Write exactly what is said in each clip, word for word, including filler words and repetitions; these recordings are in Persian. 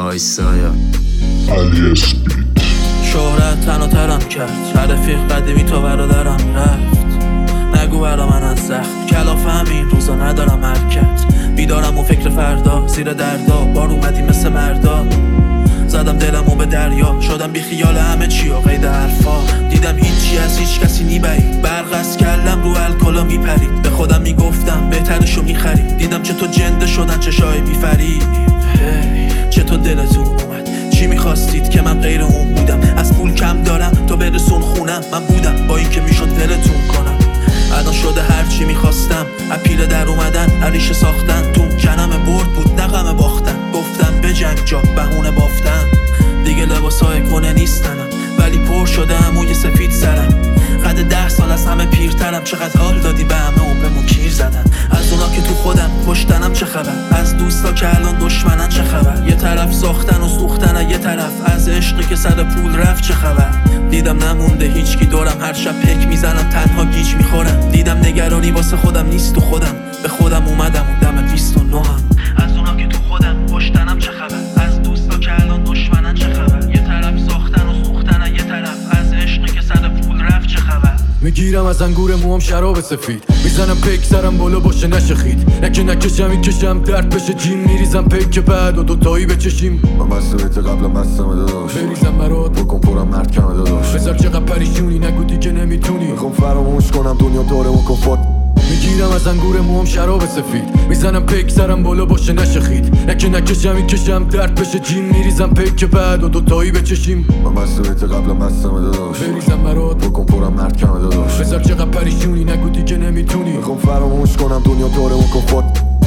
وایسایا علی اسپید. شهرت تنها ترم کرد، رفیق قدیمی تو برادرم رفت. نگو برا من از زخم کلافه همین روزا ندارم حرکت. بیدارم و فکر فردا زیر دردا بار اومدی مثل مردا. زدم دلمو به دریا شدم بی خیال همه چی و قید حرفا. دیدم هیچی از هیچ کسی نیبرید، برق از کلم رو الکلا میپرید. به خودم میگفتم بهترشو میخرید. دیدم چه تو جنده شدن چشای بیفرید. hey, چه تو دلتون اومد چی میخواستید که من غیر اون بودم. از پول کم دارم تو برسون خونم. من بودم با این که میشد ولتون کنم. الان شده هر چی میخواستم. اپیل در اومدن عریش ساختن. تو کنم برد بود نقم باختن. گفتم به جنگ جا بهونه بافتن. دیگه لباسای کنه نیستنم ولی پر شده هموی سفید سرم. قد ده سال از همه پیرترم. چقدر حال دادی به همه عمرمو کیر زدن. از اونا که تو خودم پشتنم چه خبر. از دوستا که الان دشمنن چه خبر. یه طرف ساختن و سوختن، یه طرف از عشقی که سر پول رفت چه خبر. دیدم نمونده هیچکی دورم، هر شب پک میزنم تنها گیج میخورم. دیدم نگرانی واسه خودم نیست و خودم به خودم اومدم و دم بیست و نه هم. از اونا که تو خودم پشتنم چه خبر. از دوستا که الان دشمنن چه خبر. یه طرف ساختن و سوختن، یه طرف از عشقی که سر پول رفت چه خبر. میگیرم از انگور موام شراب سفید. میزنم پیک سرم بالا باشه نشه خید. نکه نکشم میکشم درد بشه جیم. میریزم پیک بعد و دوتایی بچشیم. من مسئولیت قبل مستم داداش. بریزم برات بکن پرم مرد کم داداش. بذار چقدر پریشونی نگو دیگه نمیتونی. میخوام فراموش کنم دنیا داره و کفات. میگیرم از انگور موام شراب سفید. میزنم پیک سرم بالا باشه نشه خید. نکه نکشم میکشم درد بشه جیم. میریزم پیک بعد و دوتایی بچشیم. من مسئولیت قبل مستم داداش. بریزم برات بکن پرم مرد کم داداش. بذار چقدر پریشونی نگو دیگه نمیتونی. میخوام فراموش کنم دنیا داره و کفات.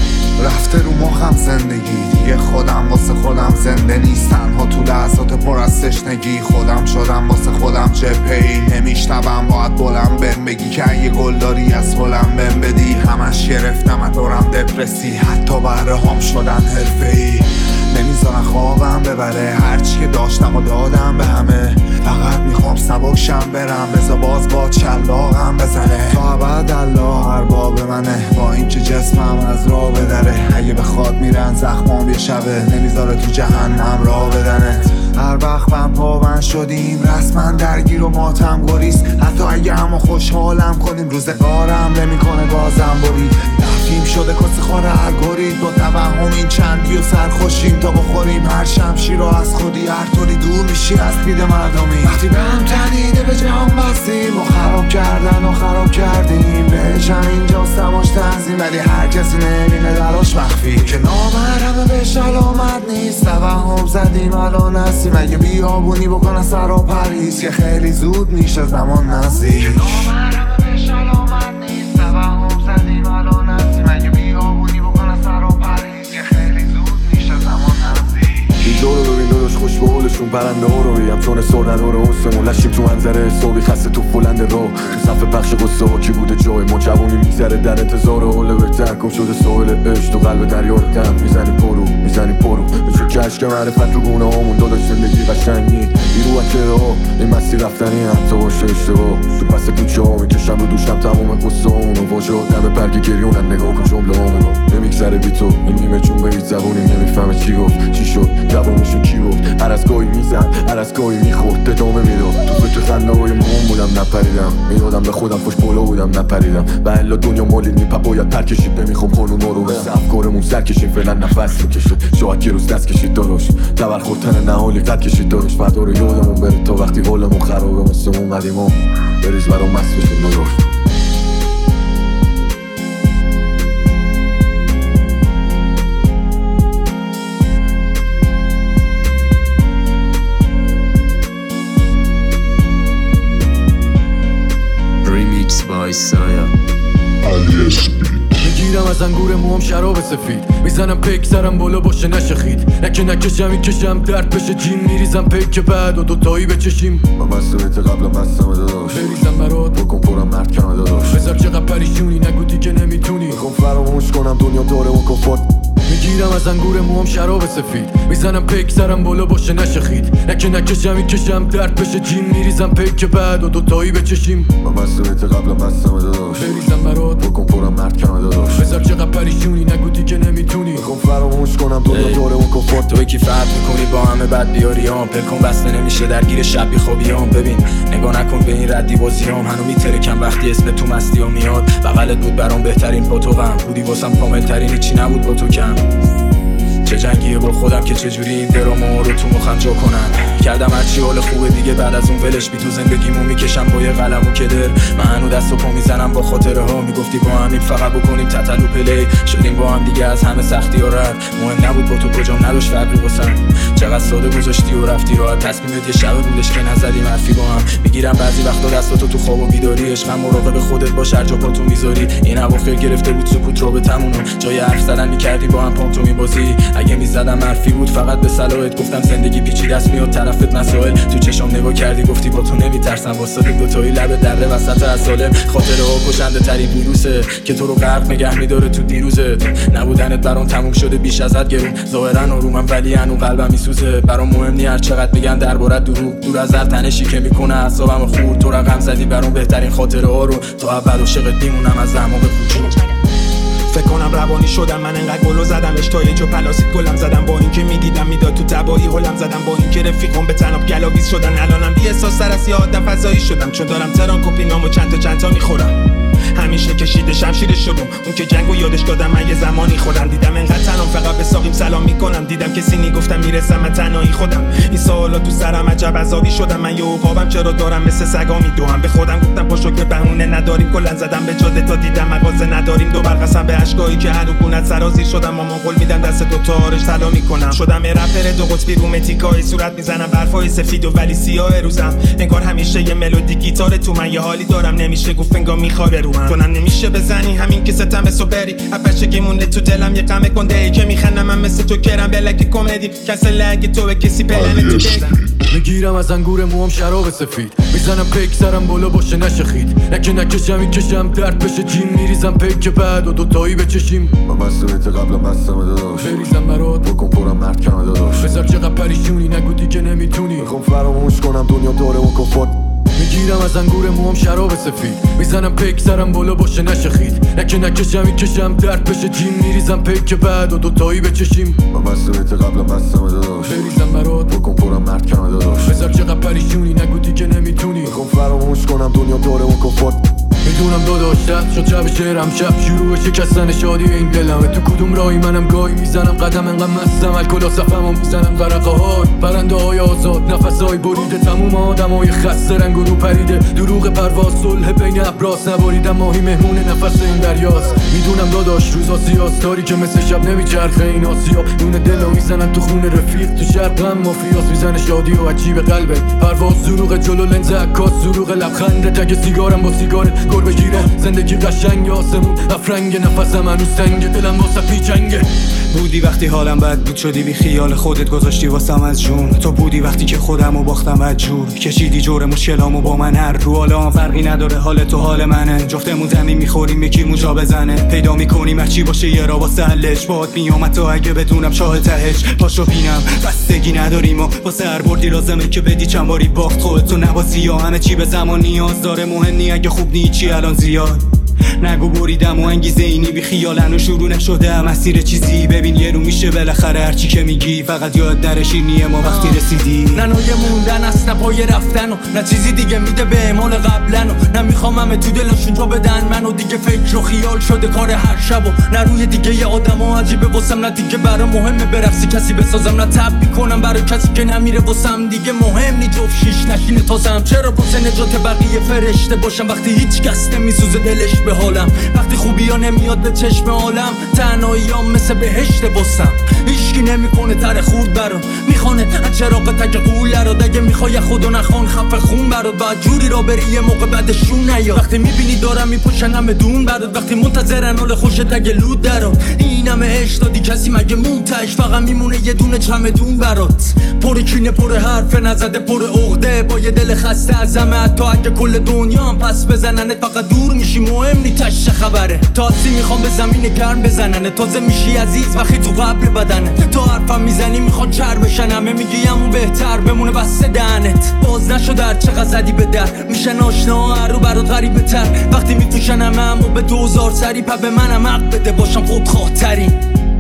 رفته رو مخم زندگی دیگه. خودم واسه خودم زنده نیست. تنها تو لحظات پر از تشنگی. خودم شدم واسه خودم جبهه‌ای. نمیشنوم باید بلند بهم بگی که اگه گل داری از بلند بهم بدی. همش گرفتم دورم دپرسی. حتی بره هم شدن حرفه‌ای. نمیذارن خوابم ببره. هرچی که داشتم و دادم به همه. فقط میخوام سبکشم برم. بذار باز با چلاقم بزنه. تا ابد الله ارباب منه. با اینکه جسمم از راه بدره. اگه بخواد میرن زخمام یه شبه. نمیذاره تو جهنم راه بدنت. هر وقت من پابند شدیم رسما درگیر و ماتم گریز. حتی اگه همو خوشحالم کنیم روزگارم نمیکنه گازم برید. دفیم شده کسی خواره هر گرید. با توهم این چندی و سرخوشیم تا بخوریم هر شمشیر رو از خودی. هر طوری دور میشی از دید مردمی. وقتی به هم تنیده به جهان بستیم و خراب کردن و خراب کردیم. بهشم اینجا سماش تنظیم ولی هر کسی نمیمه دراش مخفی. که نامرمه بهش علامت نیست. توهم زدیم الان هستیم. اگه بیابونی بکنه سر و پریز که خیلی زود میشه زمان نزدیک. که نامرمه بهش علامت نیست. توهم زدیم الان هستیم. اگه بیابونی بکنه سر و پریز که خیلی زود میشه زمان نزدیک. اینجا رو ببین داداش خوش به حالشون پرنده ها رو بیم. چون سردن ها رو حسمون لشیم تو منظره صبحی خسته تو فلند رو. تو صفحه پخش قصه ها کی بوده جای ما. جوونی میگذره در انتظار حال بهتر. گم شده ساحل عشق تو قلب دریا رو دم. میزنیم پرو میزنیم پرو به چه کشک معرفت رو گونه هامون. داداش زندگی قشنگی بیرو و چرا این مسیر رفتنی حتی باشه اشتباه. تو پس کوچه ها میکشم رو دوشم تمام قصه هامون و واژه‌ها دم برگ گریونن. نگاه کن جمله هامون نمیگذره بی تو. این نیمه چون به هیچ زبونی نمیفهمه چی گفت چی شد جوابشون کی گفت. هر از گاهی میزد هر از گاهی میخورد ادامه میداد. تو فکر خنده های مهم بودم نپریدم. میدادم به خودم خوش بالا بودم نپریدم. و الا دنیا مالی نیپا باید پر کشید. نمیخوام قانونا رو به افکارمون سر کشیم. فعلا نفس میکشه شاید یه روز دست کشید داداش. تبر خودتن نهالی قد کشید داداش. فردا رو یادمون بره تا وقتی حالمون خرابه واسمون قدیما. بریز برام مست بشید داداش. وایسایا علی اسپید. میگیرم از انگور موام شراب سفید. میزنم پیک سرم بالا باشه نشه خید. نکه نکشم میکشم درد بشه جیم. میریزم پیک بعد و دوتایی بچشیم. من مسئولیت قبل مستم داداش. بریزم برات بکن پرم مرد کم داداش. بذار چقدر پریشونی نگو دیگه نمیتونی. میخوام فراموش کنم دنیا داره و کفات. میگیرم از انگور موام شراب سفید. میزنم پیک سرم بالا باشه نشه خید. نکه نکشم میکشم درد بشه جیم. میریزم پیک بعد و دوتایی بچشیم. من مسئولیت قبل مستم داداش. بریزم برات بکن پرم مرد کم داداش. بذار چقدر پریشونی نگو دیگه نمیتونی. میخوام فراموش کنم دنیا داره اون کفر. توی کی فرق میکنی با همه بد بیاریام، پلکن بسته نمیشه درگیر شب بی خوابیام. ببین نگاه نکن به این ردی بازیام، هنو میترکم وقتی اسم تو مستی ها میاد. بغلت بود برام بهترین پاتوقم، بودی واسم کامل ترین، هیچی نبود با تو کم. چه جنگیه با خودم که چجوری این درامو رو تو مخم جا کنم. کردم هرچی حال خوبه دیگه بعد از اون ولش بی، تو زندگیمو میکشم با یه قلم و کدر. من هنو دست و پا میزنم با خاطره ها، میگفتی با همین فقط بکنیم تتلو پلی. شدیم با هم دیگه از همه سختی ها رد، مهم نبود با تو کجام نداشت فرقی واسم. چقدر ساده گذاشتی و رفتی راحت، تصمیمت یه شب بودش که نزدیم حرفی با هم. میگیرم بعضی وقتا دستاتو تو خواب و بیداری، عشقم مراقب خودت باش هر جا پاتو میذاری. این اواخر گرفته بود سکوت رابطمونو، جای حرف زدن میکردی با هم پام تو میبازی. اگه میزدم حرفی بود فقط به صلاحت، گفتم زندگی پیچیده است میاد طرفت مسائل. تو چشام نگاه کردی گفتی با تو نمیترسم، واسه دوتایی لب دره وسط اسالم. خاطره ها کشنده ترین ویروسه که تو رو غرق نگه میداره تو دیروزت. نبودنت برام تموم شده بیش ازت گرون، ظاهرا آرومم ولی هنوز قلبم میسوزه. برام مهم نی هر چقدر میگن دربارت دروغ، دور از هر تنشی که میکنه اعصابم خورد. تو رقم زدی برام بهترین خاطره ها رو، تا اول عاشقت میمونم از زمان به کوچو. فکر کنم روانی شدم من، انقدر گلو زدم اشتای جو پلاسید گلم زدم. با اینکه میدیدم میداد تو تبایی هلم زدم، با اینکه رفیقم به تناب گلاویز شدن. الانم بی احساس سر از یه آدم فضایی شدم، چون دارم تران کپینامو چند تا چند تا میخورم. همیشه کشیده شمشیر شدم، اون که جنگو یادش دادم. من یه زمانی خودم دیدم انقدر تنام فقط به ساقیم سلام میکنم. دیدم کسی نگفتم میرسم من تنهایی خودم. این سوالا تو سرم عجب عذابی شدم. من یه عقابم چرا دارم مثل سگا میدوام. به خودم گفتم با شکر بهونه نداریم، کلا زدم به جاده تا دیدم مغازه نداریم. دو برقصم به اشکایی که هر گونت سرازیر شدم. مامان قول میدم دست دو تا آرش طلا میکنم. شدم رپر دو قطبی رو متیکای صورت میزنم، برفای سفید و ولی سیاه روزم. انگار همیشه یه ملودی گیتار تو من، یه حالی دارم نمیشه گفت انگار میخواره رو من. تو نمیشه بزنی همین که ستم سو بری، بچگی مونده تو دلم یه غم کنده ای که میخندم من مثل تو کرم بلک کمدی. کسل اگه تو به کسی پلن تو بگی. میگیرم از انگور موام شراب سفید، میزنم پیک سرم بالا باشه نشه خید. نکه نکشم میکشم درد بشه جیم، میریزم پیک بعد و دوتایی بچشیم. من مسئولیت قبل مستم داداش، بریزم برات بکن پرم مرد کم داداش. بذار چقدر پریشونی نگو دیگه نمیتونی. میخوام فراموش کنم دنیا داره اون کفر. میگیرم از انگور موام شراب سفید، میزنم پیک سرم بالا باشه نشه خید. نکه نکشم میکشم درد بشه جیم، میریزم پیک بعد و دوتایی بچشیم. من مسئولیت قبل مستم داداش، بریزم برات بکن پرم مرد کم داداش. بذار چقدر پریشونی نگو دیگه نمیتونی. میخوام فراموش کنم دنیا داره اون کفر. میدونم داداش شد شد شب شعرم شب شروع شکستن شادی این دلمه. تو کدوم راهی منم گاهی میزنم قدم انقدر مستم الکل و صفمو میزنم غرقه های پرنده های آزاد، نفس های بریده تموم آدم های خسته رنگ و رو پریده. دروغ پرواز صلح بین ابراز نباریدم ماهی مهمون نفس این دریاست. میدونم داداش روزا سیاست داری که مثل شب نمیچرخه این آسیا. نون دلو میزنن تو خون رفیق، تو شرق هم مافیاس میزنه شادی و عجیب قلبه. پرواز دروغ جلو لنز عکاس دروغ لبخنده، تگ سیگارم با سیگارت گل بگیره. زندگی قشنگ آسمون افرنگ، نفسم هنوز سنگه، دلم واسه پیچنگه. بودی وقتی حالم بد بود شدی بی خیال خودت گذاشتی واسم از جون. تو بودی وقتی که خودمو باختم از جور، کشیدی جور مشکلامو با من هر رو. حالا فرقی نداره حال تو حال منه، جفتمون زمین میخوریم یکی موجا بزنه. پیدا میکنیم هرچی باشه یه را واسه حلش، باهات میام تا اگه بدونم شاه تهش. پاشو بینم بستگی نداریم و واسه هر بردی لازمه که بدی چند باری باخت. خودتو نبازی یا همه چی به زمان نیاز داره، مهم نی اگه خوب نی چی الان زیاد. نگو بریدم و انگیزه اینی بی خیالن و شروع نشده مسیر چیزی. ببین یه رو میشه بالاخره هرچی که میگی، فقط یاد در شیرینی ما وقتی رسیدی. نه نوع موندن است نه پای رفتن و نه چیزی دیگه میده به اعمال قبلن و نه میخوام همه تو دلشون جا بدن منو دیگه. فکر و خیال شده کار هر شب و نه روی دیگه ی آدم ها عجیبه واسم، نه دیگه برا مهمه برفسی کسی بسازم، نه تب میکنم برای کسی که نمیره واسم دیگه. مهم نی جفت شیش نشینه تازم، چرا واسه نجات بقیه فرشته باشم وقتی هیچ کس نمیسوزه دلش به حالم. وقتی خوبی ها نمیاد به چشم عالم، تنهاییام مثل بهشت واسم. هیچکی نمیکنه تر خورد برام، میخوانه از چراغ تک قوله رو. دگه میخوای خودو نخوان خفه خون برات، بعد جوری را بری یه موقع بعدشون نیا. وقتی میبینی دارم میپوشنم بدون برات، وقتی منتظرن حال خوشت دگه لود درات. اینم عشق دادی کسی مگه مونتش، فقط میمونه یه دونه چمدون برات. پر پر کینه پر حرف نزده پر عقده با یه دل خسته از همه حتی اگه کل دنیا هم پس بزننه فقط دور میشی مهم نی تش خبره تاسی میخوام به زمین گرم بزننه تازه میشی عزیز وقتی تو قبر بدنه تا حرفم میزنی میخواد چر بشن همه میگی همون بهتر بمونه بسته دهنت باز نشد در چقدر زدی به در میشن آشنا هر رو برات غریبه تر وقتی میفروشن همه همو به دوزار سری پا به منم حق بده باشم خودخواه ترین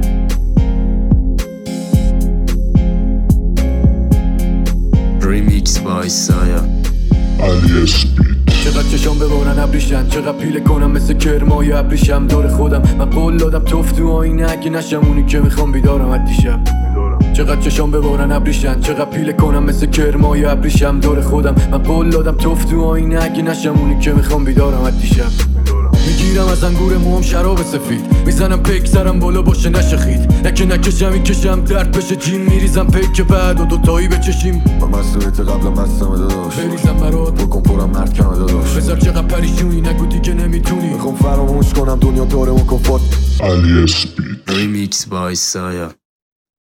Remix by Saya علی اسپید چقدر چشام ببارن ابریشن چقدر پیله کنم مثل کرمای ابریشم دور خودم من قول دادم توف تو آینه اگه نشم اونی که میخوام بیدارم از دیشب چقدر چشام ببارن ابریشن چقدر پیله کنم مثل کرمای ابریشم دور خودم من قول دادم توف تو آینه اگه نشم اونی که میخوام بیدارم از دیشب میگیرم از انگور موام شراب سفید میزنم پیک سرم بالا باشه نشه خید نکه نکشم این کشم درد بشه جین میریزم پیک بعد و دوتایی بچشیم من مسئولیت قبلم بستم داداش بریزم برات بکن پرم مرد کم داداش بذار چقدر پریشونی نگو دیگه نمیتونی میخوام فراموش کنم دنیا داره اون کفات علی اسپید Remix by Saya